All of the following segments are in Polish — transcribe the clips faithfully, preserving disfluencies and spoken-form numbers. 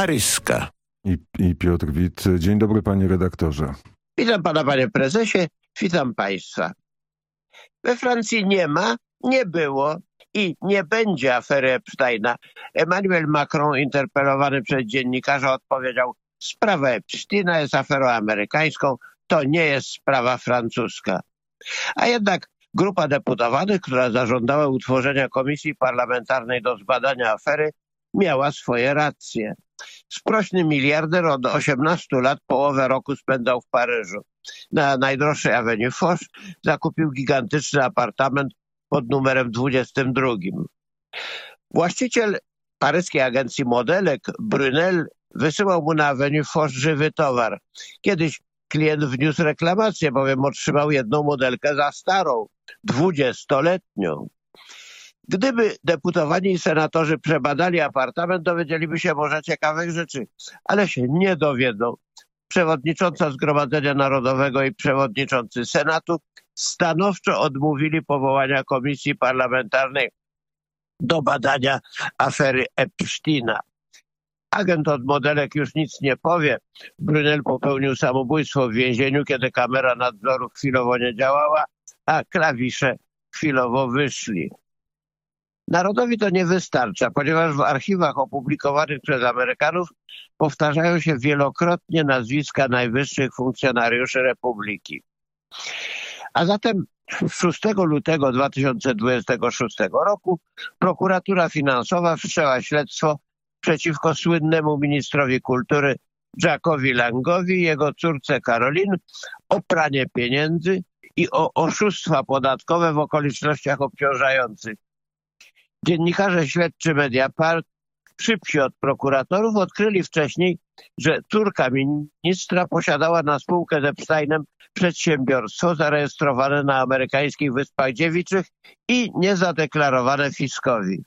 paryska. I, I Piotr Wit. Dzień dobry, panie redaktorze. Witam pana, panie prezesie, witam państwa. We Francji nie ma, nie było i nie będzie afery Epsteina. Emmanuel Macron, interpelowany przez dziennikarza, odpowiedział: sprawa Epsteina jest aferą amerykańską, to nie jest sprawa francuska. A jednak grupa deputowanych, która zażądała utworzenia komisji parlamentarnej do zbadania afery, miała swoje racje. Sprośny miliarder od osiemnastu lat połowę roku spędzał w Paryżu. Na najdroższej Avenue Foch zakupił gigantyczny apartament pod numerem dwudziestym drugim. Właściciel paryskiej agencji modelek Brunel wysyłał mu na Avenue Foch żywy towar. Kiedyś klient wniósł reklamację, bowiem otrzymał jedną modelkę za starą, dwudziestoletnią. Gdyby deputowani i senatorzy przebadali apartament, dowiedzieliby się może ciekawych rzeczy, ale się nie dowiedzą. Przewodnicząca Zgromadzenia Narodowego i przewodniczący Senatu stanowczo odmówili powołania komisji parlamentarnej do badania afery Epsteina. Agent od modelek już nic nie powie. Brunel popełnił samobójstwo w więzieniu, kiedy kamera nadzoru chwilowo nie działała, a klawisze chwilowo wyszli. Narodowi to nie wystarcza, ponieważ w archiwach opublikowanych przez Amerykanów powtarzają się wielokrotnie nazwiska najwyższych funkcjonariuszy Republiki. A zatem szóstego lutego dwa tysiące dwudziestego szóstego roku prokuratura finansowa wszczęła śledztwo przeciwko słynnemu ministrowi kultury Jackowi Langowi i jego córce Caroline o pranie pieniędzy i o oszustwa podatkowe w okolicznościach obciążających. Dziennikarze śledczy Mediapart, szybsi od prokuratorów, odkryli wcześniej, że córka ministra posiadała na spółkę z Epsteinem przedsiębiorstwo zarejestrowane na amerykańskich Wyspach Dziewiczych i niezadeklarowane fiskowi.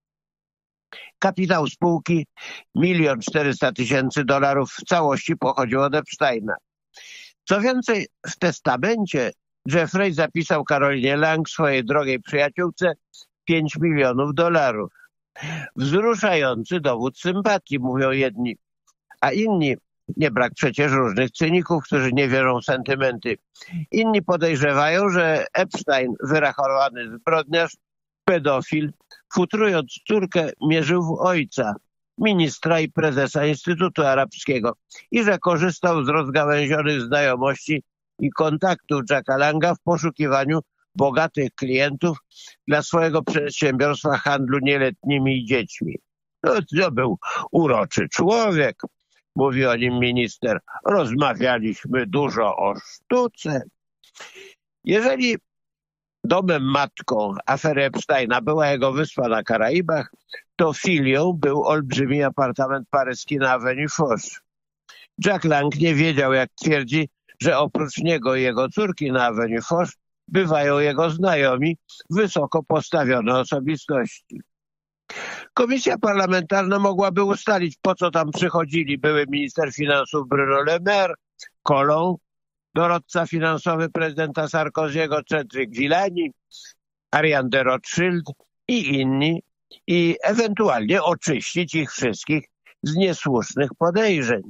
Kapitał spółki milion czterysta tysięcy dolarów w całości pochodził od Epsteina. Co więcej, w testamencie Jeffrey zapisał Carolinie Lang, swojej drogiej przyjaciółce, pięć milionów dolarów. Wzruszający dowód sympatii, mówią jedni, a inni, nie brak przecież różnych cyników, którzy nie wierzą w sentymenty. Inni podejrzewają, że Epstein, wyrachowany zbrodniarz, pedofil, futrując córkę, mierzył w ojca, ministra i prezesa Instytutu Arabskiego i że korzystał z rozgałęzionych znajomości i kontaktów Jacka Langa w poszukiwaniu bogatych klientów dla swojego przedsiębiorstwa handlu nieletnimi i dziećmi. No, to był uroczy człowiek, mówi o nim minister. Rozmawialiśmy dużo o sztuce. Jeżeli domem matką afery Epsteina była jego wyspa na Karaibach, to filią był olbrzymi apartament paryski na Avenue Foch. Jack Lang nie wiedział, jak twierdzi, że oprócz niego i jego córki na Avenue Foch bywają jego znajomi, wysoko postawione osobistości. Komisja parlamentarna mogłaby ustalić, po co tam przychodzili były minister finansów Bruno Le Maire, Collomb, doradca finansowy prezydenta Sarkozy'ego Cedric Villani, Ariane de Rothschild i inni, i ewentualnie oczyścić ich wszystkich z niesłusznych podejrzeń.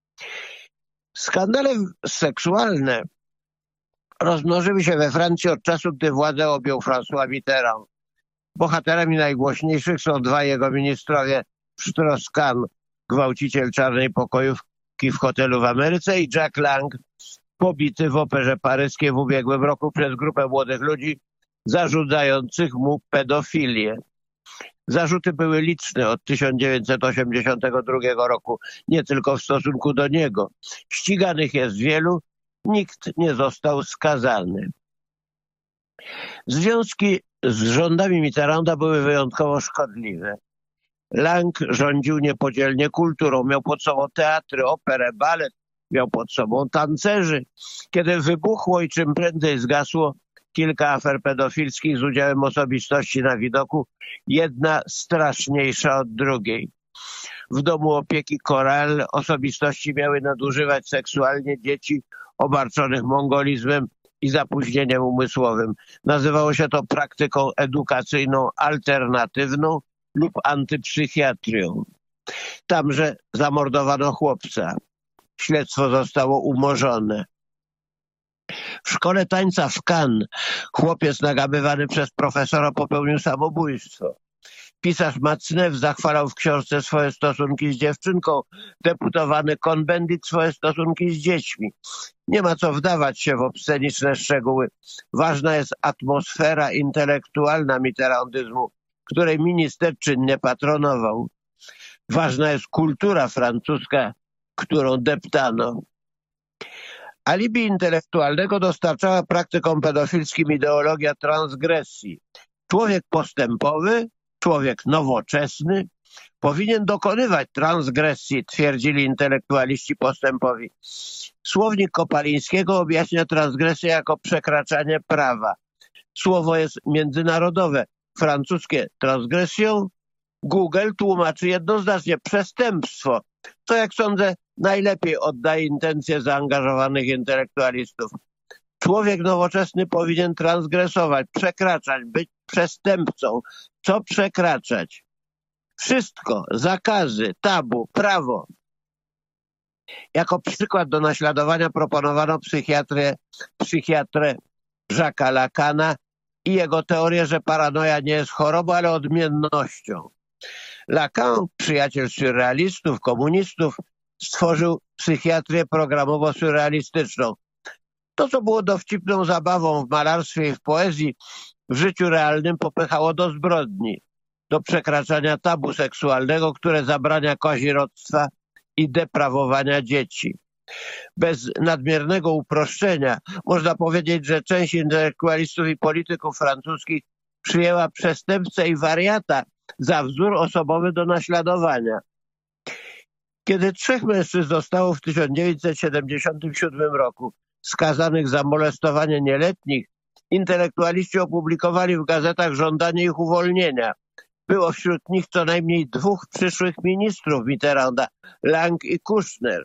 Skandale seksualne rozmnożyły się we Francji od czasu, gdy władzę objął François Mitterrand. Bohaterami najgłośniejszych są dwaj jego ministrowie: Strauss-Kahn, gwałciciel czarnej pokojówki w hotelu w Ameryce, i Jack Lang, pobity w operze paryskiej w ubiegłym roku przez grupę młodych ludzi zarzucających mu pedofilię. Zarzuty były liczne od tysiąc dziewięćset osiemdziesiątego drugiego roku, nie tylko w stosunku do niego. Ściganych jest wielu, nikt nie został skazany. Związki z rządami Mitterranda były wyjątkowo szkodliwe. Lang rządził niepodzielnie kulturą, miał pod sobą teatry, operę, balet, miał pod sobą tancerzy. Kiedy wybuchło i czym prędzej zgasło kilka afer pedofilskich z udziałem osobistości na widoku, jedna straszniejsza od drugiej. W domu opieki Coral osobistości miały nadużywać seksualnie dzieci obarczonych mongolizmem i zapóźnieniem umysłowym. Nazywało się to praktyką edukacyjną alternatywną lub antypsychiatrią. Tamże zamordowano chłopca. Śledztwo zostało umorzone. W szkole tańca w Cannes chłopiec nagamywany przez profesora popełnił samobójstwo. Pisarz Macnew zachwalał w książce swoje stosunki z dziewczynką, deputowany Cohn-Bendit swoje stosunki z dziećmi. Nie ma co wdawać się w obsceniczne szczegóły. Ważna jest atmosfera intelektualna mitterrandyzmu, której minister czynnie patronował. Ważna jest kultura francuska, którą deptano. Alibi intelektualnego dostarczała praktykom pedofilskim ideologia transgresji. Człowiek postępowy, człowiek nowoczesny powinien dokonywać transgresji, twierdzili intelektualiści postępowi. Słownik Kopalińskiego objaśnia transgresję jako przekraczanie prawa. Słowo jest międzynarodowe. Francuskie transgresją, Google tłumaczy jednoznacznie przestępstwo, co jak sądzę najlepiej oddaje intencje zaangażowanych intelektualistów. Człowiek nowoczesny powinien transgresować, przekraczać, być przestępcą. Co przekraczać? Wszystko, zakazy, tabu, prawo. Jako przykład do naśladowania proponowano psychiatrę, psychiatrę Jacques'a Lacana i jego teorię, że paranoja nie jest chorobą, ale odmiennością. Lacan, przyjaciel surrealistów, komunistów, stworzył psychiatrię programowo-surrealistyczną. To, co było dowcipną zabawą w malarstwie i w poezji, w życiu realnym popychało do zbrodni, do przekraczania tabu seksualnego, które zabrania kazirodztwa i deprawowania dzieci. Bez nadmiernego uproszczenia można powiedzieć, że część intelektualistów i polityków francuskich przyjęła przestępcę i wariata za wzór osobowy do naśladowania. Kiedy trzech mężczyzn zostało w tysiąc dziewięćset siedemdziesiątym siódmym roku skazanych za molestowanie nieletnich, intelektualiści opublikowali w gazetach żądanie ich uwolnienia. Było wśród nich co najmniej dwóch przyszłych ministrów Mitterranda, Lang i Kouchner.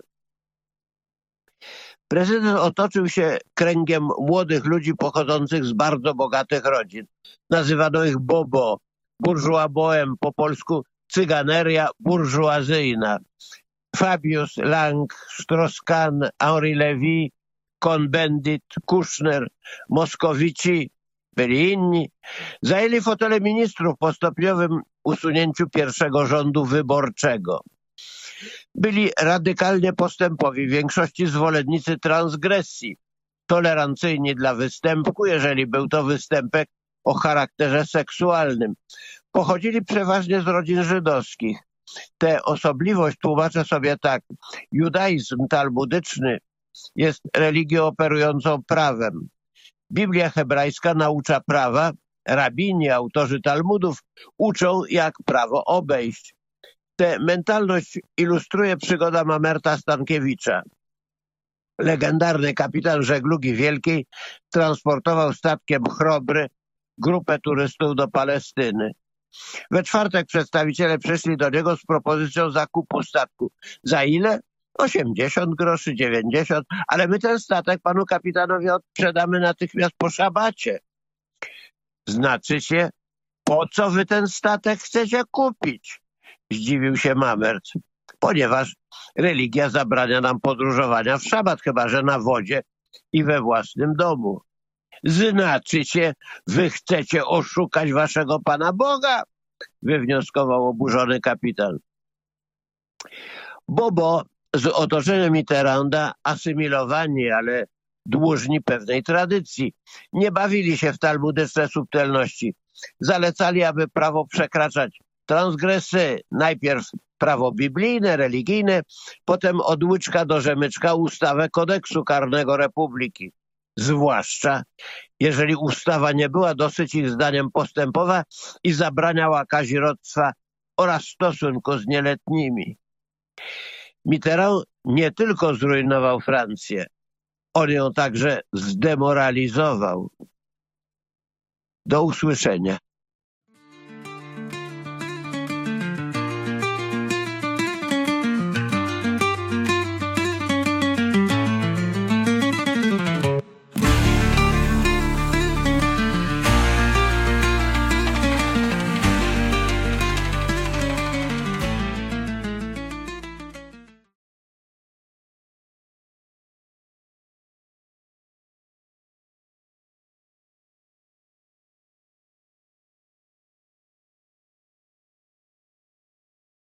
Prezydent otoczył się kręgiem młodych ludzi pochodzących z bardzo bogatych rodzin. Nazywano ich bobo, bourgeois bohem, po polsku cyganeria burżuazyjna. Fabius, Lang, Strauss-Kahn, Henri Lévy, Cohn-Bendit, Kouchner, Moskowici, byli inni, zajęli fotele ministrów po stopniowym usunięciu pierwszego rządu wyborczego. Byli radykalnie postępowi, w większości zwolennicy transgresji, tolerancyjni dla występku, jeżeli był to występek o charakterze seksualnym. Pochodzili przeważnie z rodzin żydowskich. Tę osobliwość tłumaczę sobie tak. Judaizm talmudyczny jest religią operującą prawem. Biblia hebrajska naucza prawa, rabini, autorzy Talmudów uczą, jak prawo obejść. Tę mentalność ilustruje przygoda Mamerta Stankiewicza. Legendarny kapitan żeglugi wielkiej transportował statkiem Chrobry grupę turystów do Palestyny. We czwartek przedstawiciele przyszli do niego z propozycją zakupu statku. Za ile? osiemdziesiąt groszy, dziewięćdziesiąt, ale my ten statek panu kapitanowi odsprzedamy natychmiast po szabacie. Znaczy się, po co wy ten statek chcecie kupić? Zdziwił się Mamert. Ponieważ religia zabrania nam podróżowania w szabat, chyba że na wodzie i we własnym domu. Znaczy się, wy chcecie oszukać waszego Pana Boga? Wywnioskował oburzony kapitan. Bobo z otoczeniem Mitterranda, asymilowani, ale dłużni pewnej tradycji, nie bawili się w talmudyczne subtelności. Zalecali, aby prawo przekraczać transgresy, najpierw prawo biblijne, religijne, potem od łyczka do rzemyczka ustawę kodeksu karnego republiki. Zwłaszcza jeżeli ustawa nie była dosyć ich zdaniem postępowa i zabraniała kazirodztwa oraz stosunku z nieletnimi. Mitterrand nie tylko zrujnował Francję, on ją także zdemoralizował. Do usłyszenia.